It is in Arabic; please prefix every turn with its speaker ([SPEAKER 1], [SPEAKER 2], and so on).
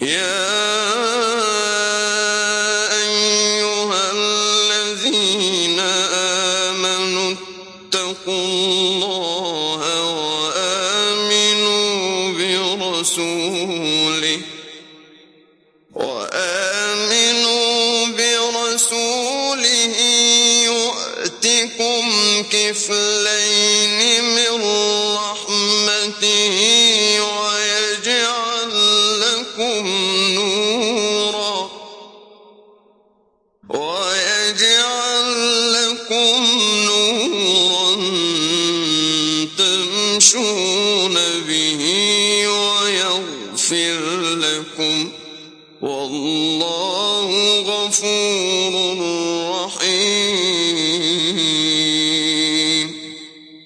[SPEAKER 1] يا أيها الذين آمنوا اتقوا الله وآمنوا برسوله يؤتكم كفلين من رحمته ويجعل لكم نورا تمشون به ويغفر لكم